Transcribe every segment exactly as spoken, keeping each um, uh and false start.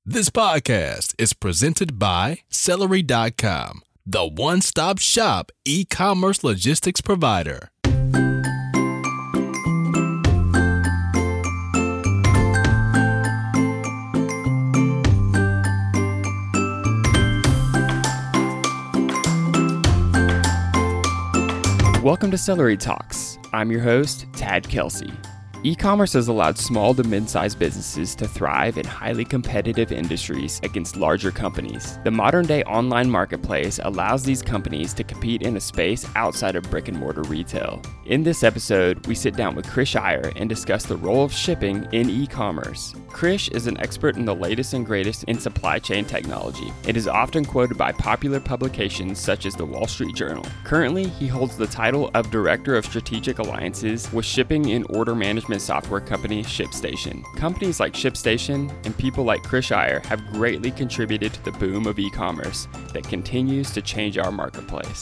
This podcast is presented by Celery dot com, the one-stop shop e-commerce logistics provider. Welcome to Celery Talks. I'm your host, Tad Kelsey. E-commerce has allowed small to mid-sized businesses to thrive in highly competitive industries against larger companies. The modern-day online marketplace allows these companies to compete in a space outside of brick-and-mortar retail. In this episode, we sit down with Krish Iyer and discuss the role of shipping in e-commerce. Krish is an expert in the latest and greatest in supply chain technology. It is often quoted by popular publications such as the Wall Street Journal. Currently, he holds the title of Director of Strategic Alliances with shipping and order management software company ShipStation. Companies like ShipStation and people like Krish Iyer have greatly contributed to the boom of e-commerce that continues to change our marketplace.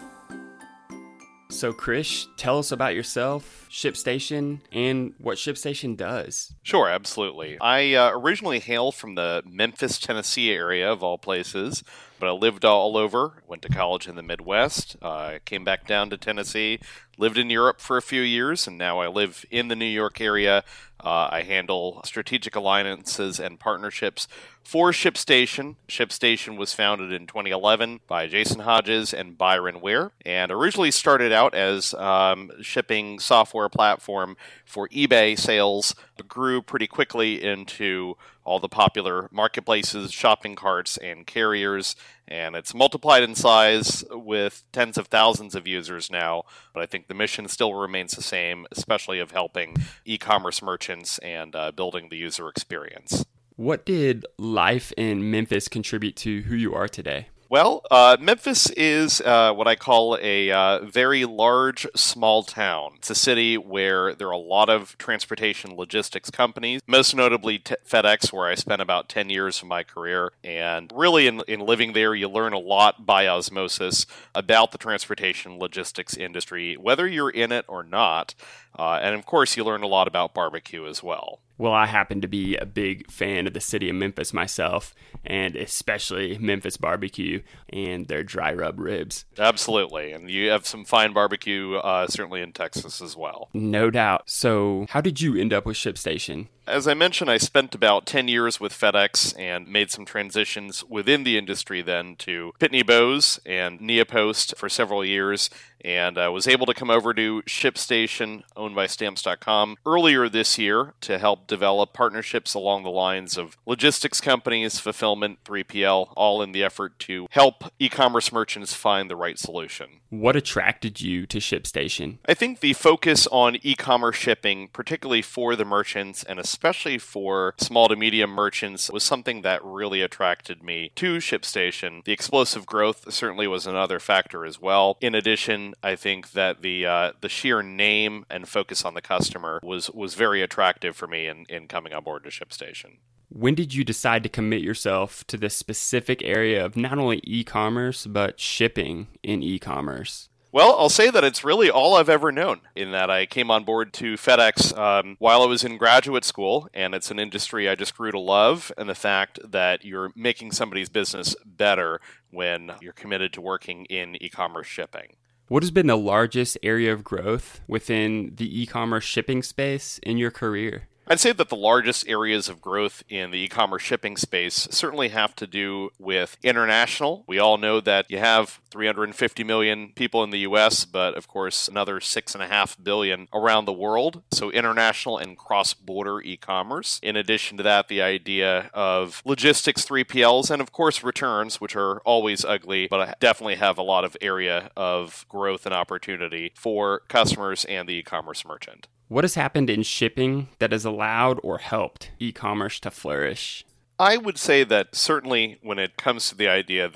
So Krish, tell us about yourself, ShipStation, and what ShipStation does. Sure, absolutely. I uh, originally hail from the Memphis, Tennessee area of all places, but I lived all over, went to college in the Midwest, uh, came back down to Tennessee, lived in Europe for a few years, and now I live in the New York area. Uh, I handle strategic alliances and partnerships for ShipStation. ShipStation was founded in twenty eleven by Jason Hodges and Byron Ware, and originally started out as um, shipping software platform for eBay sales, but grew pretty quickly into all the popular marketplaces, shopping carts, and carriers, and it's multiplied in size with tens of thousands of users now, but I think the mission still remains the same, especially of helping e-commerce merchants and uh, building the user experience. What did life in Memphis contribute to who you are today? Well, uh, Memphis is uh, what I call a uh, very large, small town. It's a city where there are a lot of transportation logistics companies, most notably t- FedEx, where I spent about ten years of my career. And really, in, in living there, you learn a lot by osmosis about the transportation logistics industry, whether you're in it or not. Uh, and of course, you learn a lot about barbecue as well. Well, I happen to be a big fan of the city of Memphis myself, and especially Memphis barbecue and their dry rub ribs. Absolutely. And you have some fine barbecue, uh, certainly in Texas as well. No doubt. So how did you end up with ShipStation? As I mentioned, I spent about ten years with FedEx and made some transitions within the industry then to Pitney Bowes and Neopost for several years, and I was able to come over to ShipStation, owned by Stamps dot com, earlier this year to help develop partnerships along the lines of logistics companies, fulfillment, three P L, all in the effort to help e-commerce merchants find the right solution. What attracted you to ShipStation? I think the focus on e-commerce shipping, particularly for the merchants and especially for small to medium merchants, was something that really attracted me to ShipStation. The explosive growth certainly was another factor as well. In addition, I think that the uh, the sheer name and focus on the customer was, was very attractive for me in, in coming on board to ShipStation. When did you decide to commit yourself to this specific area of not only e-commerce, but shipping in e-commerce? Well, I'll say that it's really all I've ever known, in that I came on board to FedEx um, while I was in graduate school, and it's an industry I just grew to love, and the fact that you're making somebody's business better when you're committed to working in e-commerce shipping. What has been the largest area of growth within the e-commerce shipping space in your career? I'd say that the largest areas of growth in the e-commerce shipping space certainly have to do with international. We all know that you have three hundred fifty million people in the U S, but of course another six point five billion around the world. So international and cross-border e-commerce. In addition to that, the idea of logistics, three P Ls, and of course returns, which are always ugly, but I definitely have a lot of area of growth and opportunity for customers and the e-commerce merchant. What has happened in shipping that has allowed or helped e-commerce to flourish? I would say that certainly when it comes to the idea that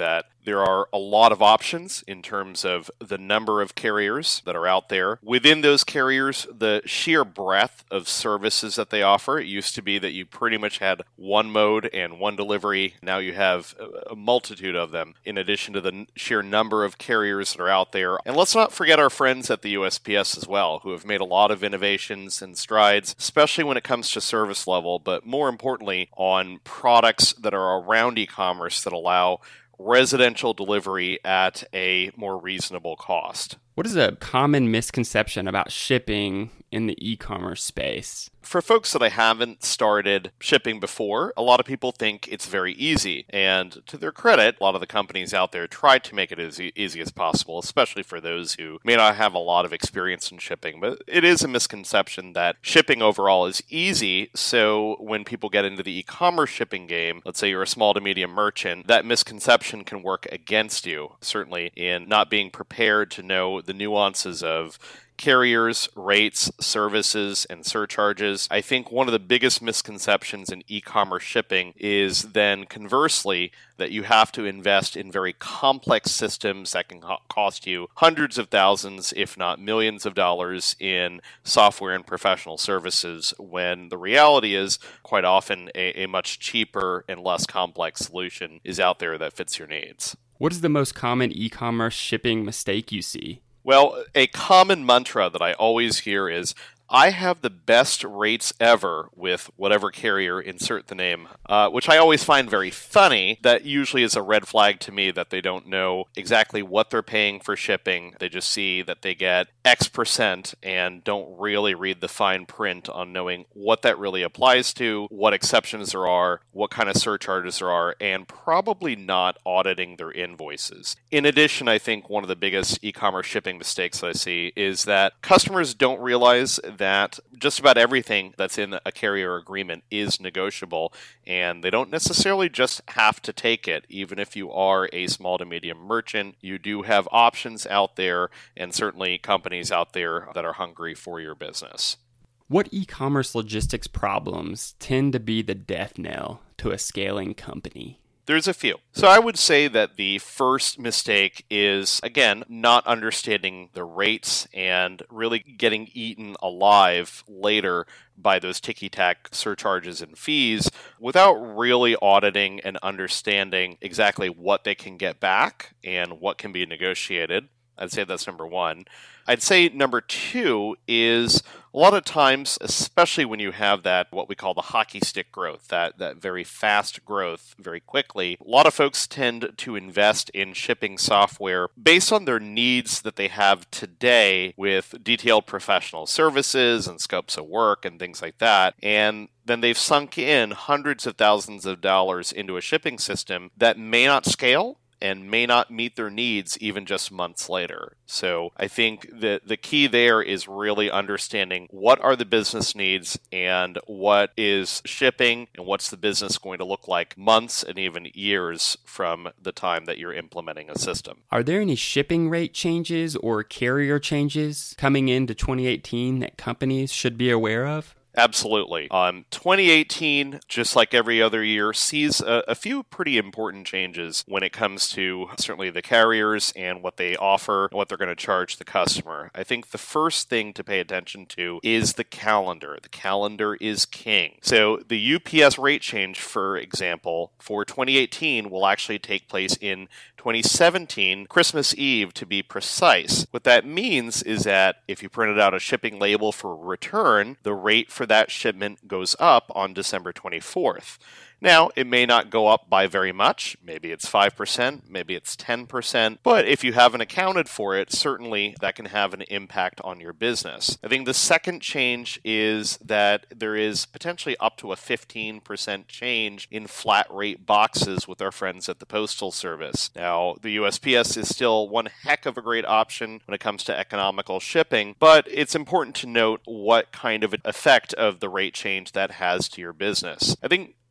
There are a lot of options in terms of the number of carriers that are out there. Within those carriers, the sheer breadth of services that they offer. It used to be that you pretty much had one mode and one delivery. Now you have a multitude of them, in addition to the sheer number of carriers that are out there. And let's not forget our friends at the U S P S as well, who have made a lot of innovations and strides, especially when it comes to service level, but more importantly, on products that are around e-commerce that allow residential delivery at a more reasonable cost. What is a common misconception about shipping in the e-commerce space? For folks that I haven't started shipping before, a lot of people think it's very easy. And to their credit, a lot of the companies out there try to make it as e- easy as possible, especially for those who may not have a lot of experience in shipping. But it is a misconception that shipping overall is easy. So when people get into the e-commerce shipping game, let's say you're a small to medium merchant, that misconception can work against you, certainly in not being prepared to know the nuances of carriers, rates, services, and surcharges. I think one of the biggest misconceptions in e-commerce shipping is then conversely that you have to invest in very complex systems that can co- cost you hundreds of thousands, if not millions of dollars in software and professional services, when the reality is quite often a, a much cheaper and less complex solution is out there that fits your needs. What is the most common e-commerce shipping mistake you see? Well, a common mantra that I always hear is, I have the best rates ever with whatever carrier, insert the name, uh, which I always find very funny. That usually is a red flag to me that they don't know exactly what they're paying for shipping. They just see that they get X percent and don't really read the fine print on knowing what that really applies to, what exceptions there are, what kind of surcharges there are, and probably not auditing their invoices. In addition, I think one of the biggest e-commerce shipping mistakes that I see is that customers don't realize that just about everything that's in a carrier agreement is negotiable, and they don't necessarily just have to take it. Even if you are a small to medium merchant, you do have options out there, and certainly companies out there that are hungry for your business. What e-commerce logistics problems tend to be the death knell to a scaling company? There's a few. So I would say that the first mistake is, again, not understanding the rates and really getting eaten alive later by those ticky-tack surcharges and fees without really auditing and understanding exactly what they can get back and what can be negotiated. I'd say that's number one. I'd say number two is a lot of times, especially when you have that, what we call the hockey stick growth, that, that very fast growth very quickly, a lot of folks tend to invest in shipping software based on their needs that they have today with detailed professional services and scopes of work and things like that. And then they've sunk in hundreds of thousands of dollars into a shipping system that may not scale and may not meet their needs even just months later. So I think that the key there is really understanding what are the business needs and what is shipping and what's the business going to look like months and even years from the time that you're implementing a system. Are there any shipping rate changes or carrier changes coming into twenty eighteen that companies should be aware of? Absolutely. Um, twenty eighteen, just like every other year, sees a, a few pretty important changes when it comes to certainly the carriers and what they offer and what they're going to charge the customer. I think the first thing to pay attention to is the calendar. The calendar is king. So the U P S rate change, for example, for twenty eighteen will actually take place in twenty seventeen, Christmas Eve to be precise. What that means is that if you printed out a shipping label for return, the rate for that shipment goes up on December twenty-fourth. Now, it may not go up by very much. Maybe it's five percent, maybe it's ten percent. But if you haven't accounted for it, certainly that can have an impact on your business. I think the second change is that there is potentially up to a fifteen percent change in flat rate boxes with our friends at the Postal Service. Now, the U S P S is still one heck of a great option when it comes to economical shipping, but it's important to note what kind of effect of the rate change that has to your business. I think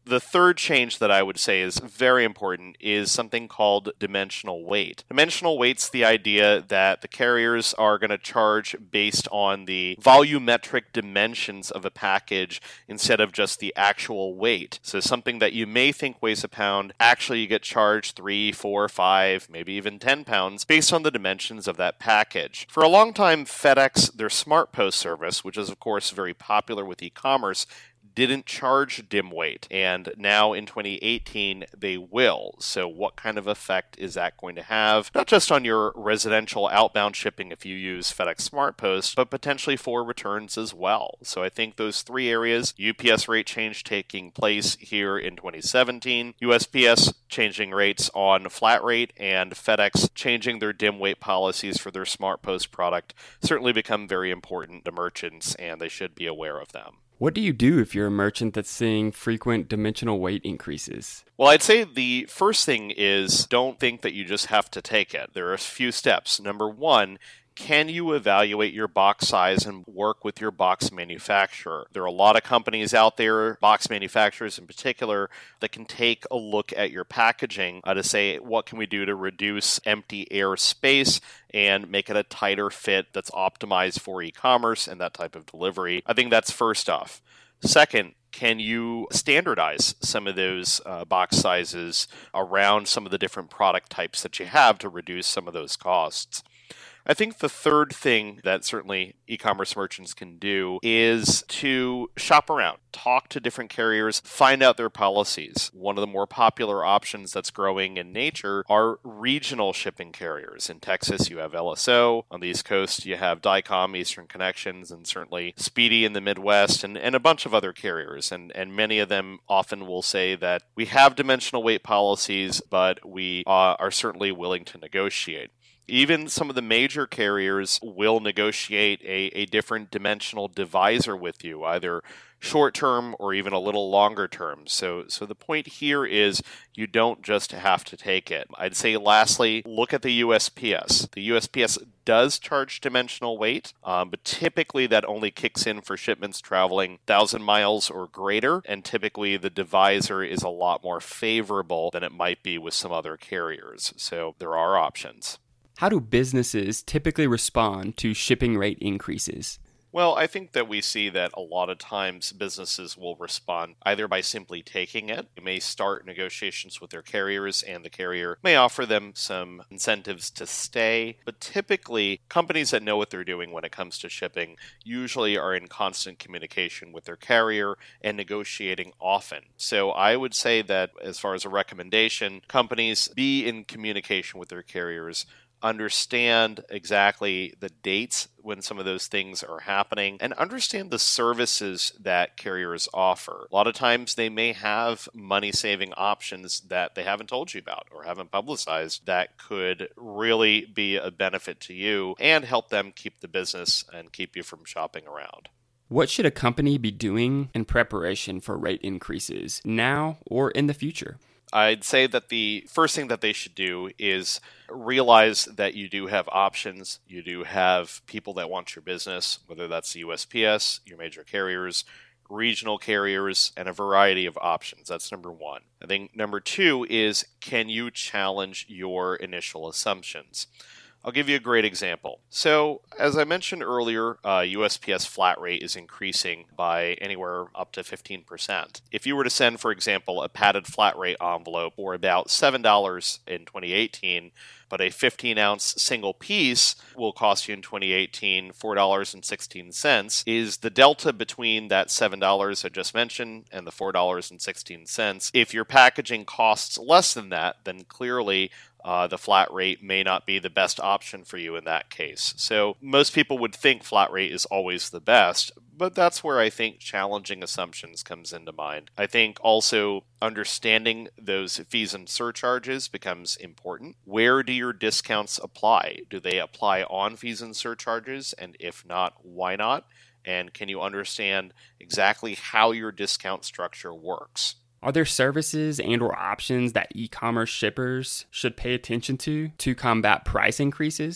The third change that I would say is very important is something called dimensional weight. Dimensional weight's the idea that the carriers are going to charge based on the volumetric dimensions of a package instead of just the actual weight. So something that you may think weighs a pound, actually you get charged three, four, five, maybe even ten pounds based on the dimensions of that package. For a long time, FedEx, their SmartPost service, which is of course very popular with e-commerce, didn't charge dim weight, and now in twenty eighteen they will. So what kind of effect is that going to have, not just on your residential outbound shipping if you use FedEx SmartPost, but potentially for returns as well? So I think those three areas, U P S rate change taking place here in twenty seventeen, U S P S changing rates on flat rate, and FedEx changing their dim weight policies for their SmartPost product certainly become very important to merchants, and they should be aware of them. What do you do if you're a merchant that's seeing frequent dimensional weight increases? Well, I'd say the first thing is don't think that you just have to take it. There are a few steps. Number one, can you evaluate your box size and work with your box manufacturer? There are a lot of companies out there, box manufacturers in particular, that can take a look at your packaging uh, to say, what can we do to reduce empty air space and make it a tighter fit that's optimized for e-commerce and that type of delivery? I think that's first off. Second, can you standardize some of those uh, box sizes around some of the different product types that you have to reduce some of those costs? I think the third thing that certainly e-commerce merchants can do is to shop around, talk to different carriers, find out their policies. One of the more popular options that's growing in nature are regional shipping carriers. In Texas, you have L S O. On the East Coast, you have Dycom, Eastern Connections, and certainly Speedy in the Midwest, and, and a bunch of other carriers. And, and many of them often will say that we have dimensional weight policies, but we uh, are certainly willing to negotiate. Even some of the major carriers will negotiate a, a different dimensional divisor with you, either short-term or even a little longer term. So, so the point here is you don't just have to take it. I'd say lastly, look at the U S P S. The U S P S does charge dimensional weight, um, but typically that only kicks in for shipments traveling one thousand miles or greater, and typically the divisor is a lot more favorable than it might be with some other carriers. So there are options. How do businesses typically respond to shipping rate increases? Well, I think that we see that a lot of times businesses will respond either by simply taking it. They may start negotiations with their carriers, and the carrier may offer them some incentives to stay. But typically, companies that know what they're doing when it comes to shipping usually are in constant communication with their carrier and negotiating often. So I would say that as far as a recommendation, companies be in communication with their carriers, understand exactly the dates when some of those things are happening, and understand the services that carriers offer. A lot of times they may have money-saving options that they haven't told you about or haven't publicized that could really be a benefit to you and help them keep the business and keep you from shopping around. What should a company be doing in preparation for rate increases now or in the future? I'd say that the first thing that they should do is realize that you do have options. You do have people that want your business, whether that's the U S P S, your major carriers, regional carriers, and a variety of options. That's number one. I think number two is, can you challenge your initial assumptions? I'll give you a great example. So, as I mentioned earlier, uh, U S P S flat rate is increasing by anywhere up to fifteen percent. If you were to send, for example, a padded flat rate envelope for about seven dollars in twenty eighteen, but a fifteen ounce single piece will cost you in twenty eighteen four dollars and sixteen cents, is the delta between that seven dollars I just mentioned and the four dollars and sixteen cents. If your packaging costs less than that, then clearly Uh, the flat rate may not be the best option for you in that case. So most people would think flat rate is always the best, but that's where I think challenging assumptions comes into mind. I think also understanding those fees and surcharges becomes important. Where do your discounts apply? Do they apply on fees and surcharges? And if not, why not? And can you understand exactly how your discount structure works? Are there services and or options that e-commerce shippers should pay attention to to combat price increases?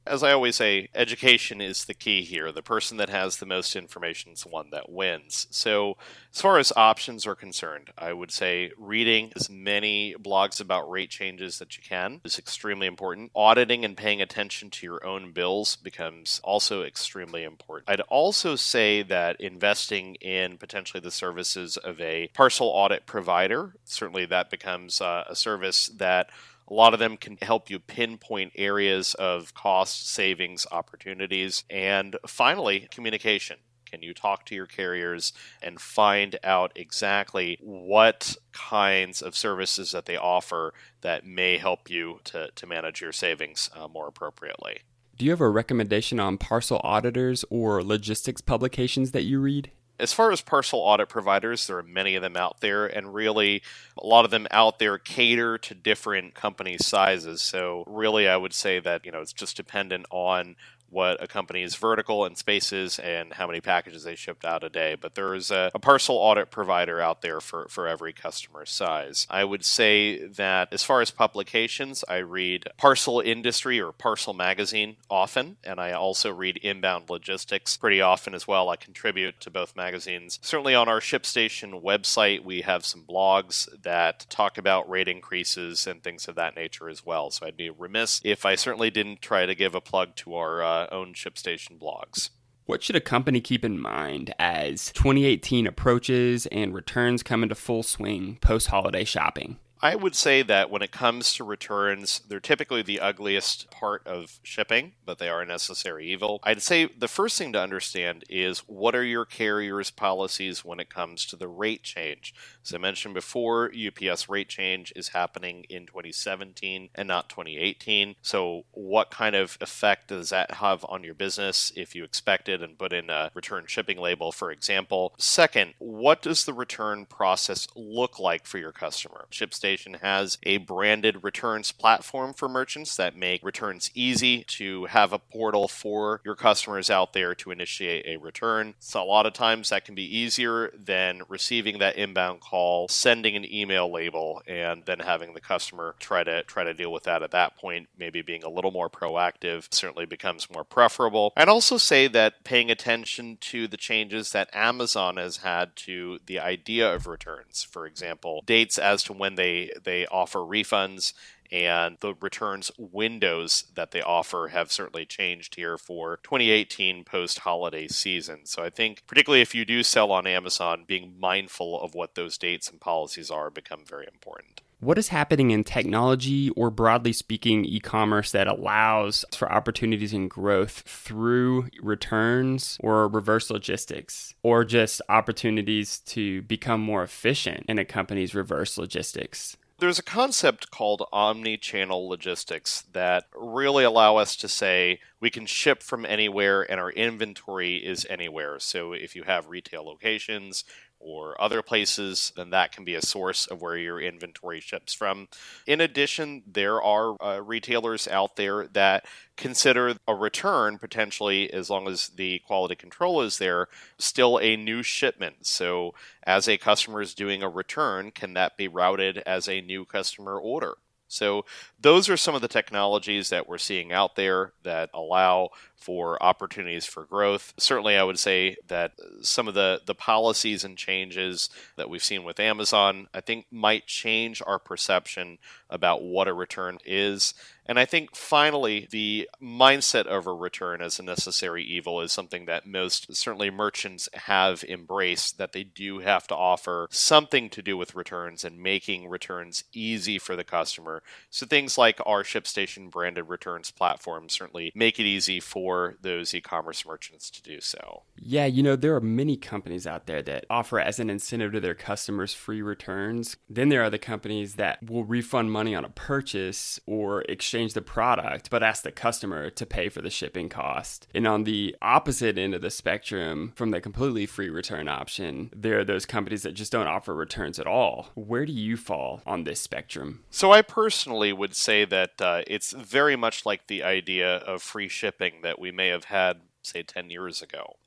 As I always say, education is the key here. The person that has the most information is the one that wins. So as far as options are concerned, I would say reading as many blogs about rate changes that you can is extremely important. Auditing and paying attention to your own bills becomes also extremely important. I'd also say that investing in potentially the services of a parcel audit provider, certainly that becomes uh, a service that a lot of them can help you pinpoint areas of cost savings opportunities. And finally, communication. Can you talk to your carriers and find out exactly what kinds of services that they offer that may help you to, to manage your savings uh, more appropriately? Do you have a recommendation on parcel auditors or logistics publications that you read? As far as parcel audit providers, there are many of them out there, and really a lot of them out there cater to different company sizes. So really I would say that, you know, it's just dependent on what a company's vertical and space is and how many packages they shipped out a day. But there is a, a parcel audit provider out there for, for every customer size. I would say that as far as publications, I read Parcel Industry or Parcel Magazine often, and I also read Inbound Logistics pretty often as well. I contribute to both magazines. Certainly on our ShipStation website, we have some blogs that talk about rate increases and things of that nature as well. So I'd be remiss if I certainly didn't try to give a plug to our uh, own ShipStation blogs. What should a company keep in mind as twenty eighteen approaches and returns come into full swing post-holiday shopping? I would say that when it comes to returns, they're typically the ugliest part of shipping, but they are a necessary evil. I'd say the first thing to understand is what are your carrier's policies when it comes to the rate change? As I mentioned before, U P S rate change is happening in twenty seventeen and not twenty eighteen. So what kind of effect does that have on your business if you expect it and put in a return shipping label, for example? Second, what does the return process look like for your customer? ShipStation has a branded returns platform for merchants that make returns easy, to have a portal for your customers out there to initiate a return. So a lot of times that can be easier than receiving that inbound call, sending an email label, and then having the customer try to try to deal with that at that point. Maybe being a little more proactive certainly becomes more preferable. I'd also say that paying attention to the changes that Amazon has had to the idea of returns. For example, dates as to when they they offer refunds, and the returns windows that they offer have certainly changed here for twenty eighteen post-holiday season. So I think particularly if you do sell on Amazon, being mindful of what those dates and policies are become very important. What is happening in technology, or broadly speaking, e-commerce, that allows for opportunities and growth through returns or reverse logistics, or just opportunities to become more efficient in a company's reverse logistics? There's a concept called omni-channel logistics that really allow us to say we can ship from anywhere and our inventory is anywhere. So if you have retail locations or other places, then that can be a source of where your inventory ships from. In addition, there are uh, retailers out there that consider a return, potentially, as long as the quality control is there, still a new shipment. So as a customer is doing a return, can that be routed as a new customer order? So those are some of the technologies that we're seeing out there that allow for opportunities for growth. Certainly, I would say that some of the, the policies and changes that we've seen with Amazon, I think might change our perception about what a return is. And I think finally, the mindset of a return as a necessary evil is something that most certainly merchants have embraced, that they do have to offer something to do with returns and making returns easy for the customer. So things like our ShipStation branded returns platform certainly make it easy for those e-commerce merchants to do so. Yeah, you know, there are many companies out there that offer as an incentive to their customers free returns. Then there are the companies that will refund money on a purchase or exchange the product, but ask the customer to pay for the shipping cost. And on the opposite end of the spectrum, from the completely free return option, there are those companies that just don't offer returns at all. Where do you fall on this spectrum? So I personally would say that uh, it's very much like the idea of free shipping that we may have had, say, ten years ago.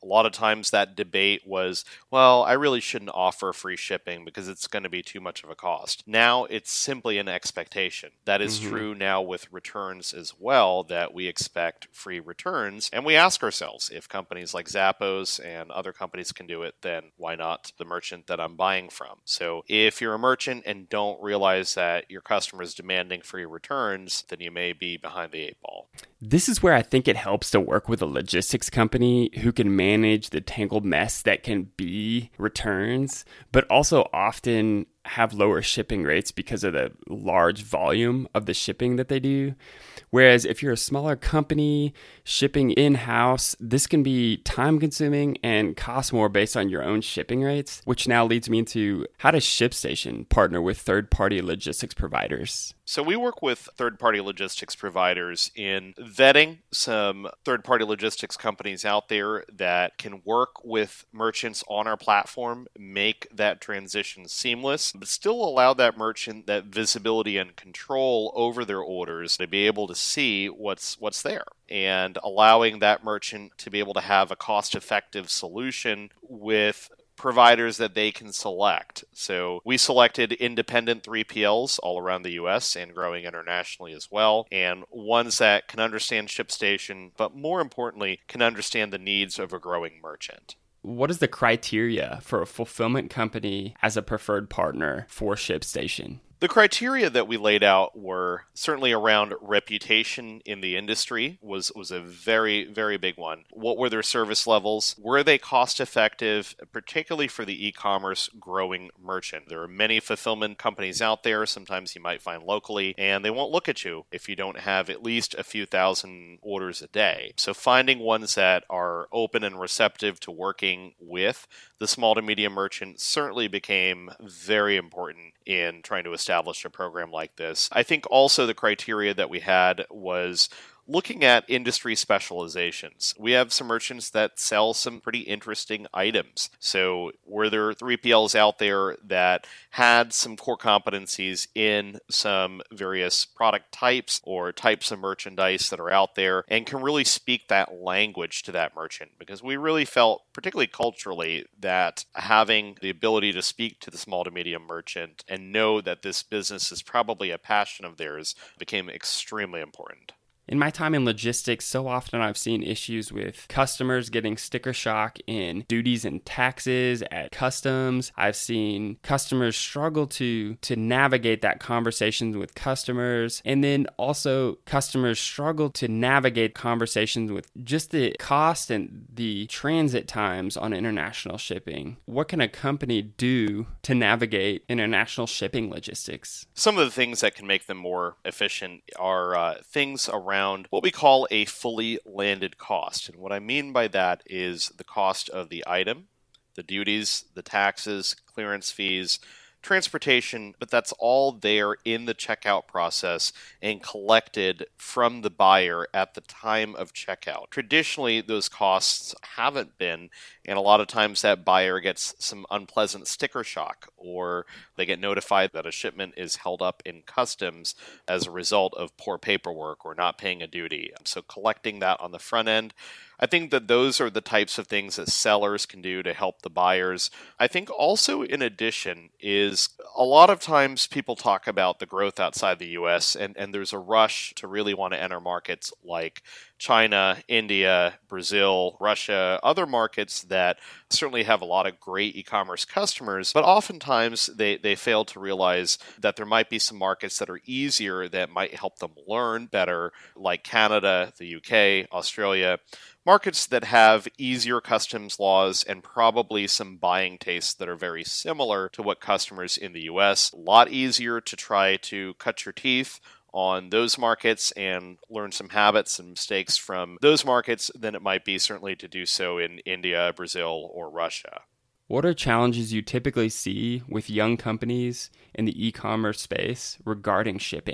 A lot of times that debate was, well, I really shouldn't offer free shipping because it's going to be too much of a cost. Now it's simply an expectation. That is mm-hmm. true now with returns as well, that we expect free returns. And we ask ourselves, if companies like Zappos and other companies can do it, then why not the merchant that I'm buying from? So if you're a merchant and don't realize that your customer is demanding free returns, then you may be behind the eight ball. This is where I think it helps to work with a logistics company who can manage the tangled mess that can be returns, but also often have lower shipping rates because of the large volume of the shipping that they do. Whereas if you're a smaller company shipping in-house, this can be time consuming and cost more based on your own shipping rates, which now leads me into how does ShipStation partner with third-party logistics providers? So we work with third-party logistics providers in vetting some third-party logistics companies out there that can work with merchants on our platform, make that transition seamless, but still allow that merchant that visibility and control over their orders to be able to see what's what's there, and allowing that merchant to be able to have a cost-effective solution with providers that they can select. So we selected independent three P Ls all around the U S and growing internationally as well, and ones that can understand ShipStation, but more importantly, can understand the needs of a growing merchant. What is the criteria for a fulfillment company as a preferred partner for ShipStation? The criteria that we laid out were certainly around reputation in the industry was, was a very, very big one. What were their service levels? Were they cost effective, particularly for the e-commerce growing merchant? There are many fulfillment companies out there, sometimes you might find locally, and they won't look at you if you don't have at least a few thousand orders a day. So finding ones that are open and receptive to working with the small to medium merchant certainly became very important in trying to establish a program like this. I think also the criteria that we had was looking at industry specializations. We have some merchants that sell some pretty interesting items. So were there three P Ls out there that had some core competencies in some various product types or types of merchandise that are out there and can really speak that language to that merchant? Because we really felt, particularly culturally, that having the ability to speak to the small to medium merchant and know that this business is probably a passion of theirs became extremely important. In my time in logistics, so often I've seen issues with customers getting sticker shock in duties and taxes at customs. I've seen customers struggle to to navigate that conversation with customers. And then also customers struggle to navigate conversations with just the cost and the transit times on international shipping. What can a company do to navigate international shipping logistics? Some of the things that can make them more efficient are uh, things around around what we call a fully landed cost. And what I mean by that is the cost of the item, the duties, the taxes, clearance fees, transportation, but that's all there in the checkout process and collected from the buyer at the time of checkout. Traditionally, those costs haven't been, and a lot of times that buyer gets some unpleasant sticker shock, or they get notified that a shipment is held up in customs as a result of poor paperwork or not paying a duty. So collecting that on the front end, I think that those are the types of things that sellers can do to help the buyers. I think also in addition is a lot of times people talk about the growth outside the U S and, and there's a rush to really want to enter markets like China, India, Brazil, Russia, other markets that certainly have a lot of great e-commerce customers, but oftentimes they, they fail to realize that there might be some markets that are easier that might help them learn better, like Canada, the U K, Australia. Markets that have easier customs laws and probably some buying tastes that are very similar to what customers in the U S. A lot easier to try to cut your teeth on those markets and learn some habits and mistakes from those markets than it might be certainly to do so in India, Brazil, or Russia. What are challenges you typically see with young companies in the e-commerce space regarding shipping?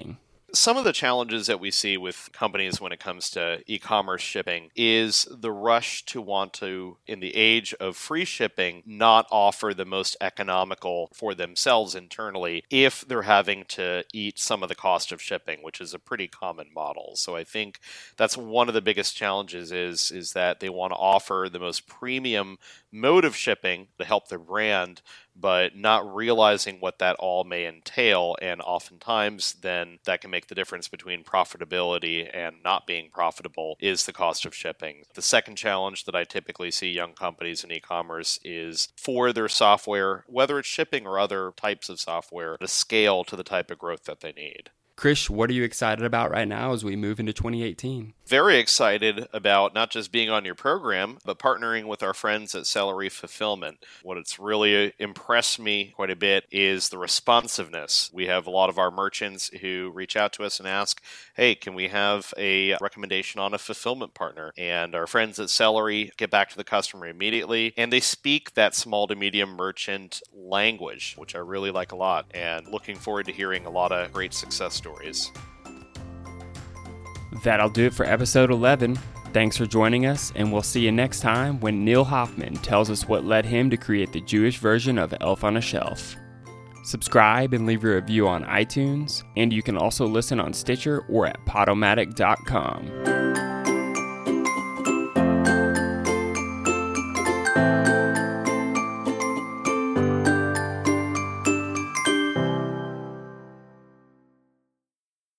Some of the challenges that we see with companies when it comes to e-commerce shipping is the rush to want to, in the age of free shipping, not offer the most economical for themselves internally if they're having to eat some of the cost of shipping, which is a pretty common model. So I think that's one of the biggest challenges is, is that they want to offer the most premium mode of shipping to help their brand, but not realizing what that all may entail. And oftentimes then that can make the difference between profitability and not being profitable is the cost of shipping. The second challenge that I typically see young companies in e-commerce is for their software, whether it's shipping or other types of software, to scale to the type of growth that they need. Krish, what are you excited about right now as we move into twenty eighteen? Very excited about not just being on your program, but partnering with our friends at Celery Fulfillment. What it's really impressed me quite a bit is the responsiveness. We have a lot of our merchants who reach out to us and ask, hey, can we have a recommendation on a fulfillment partner? And our friends at Celery get back to the customer immediately, and they speak that small to medium merchant language, which I really like a lot, and looking forward to hearing a lot of great success stories. That'll do it for episode eleven. Thanks for joining us, and we'll see you next time when Neil Hoffman tells us what led him to create the Jewish version of Elf on a Shelf. Subscribe and leave a review on iTunes, and you can also listen on Stitcher or at podomatic dot com.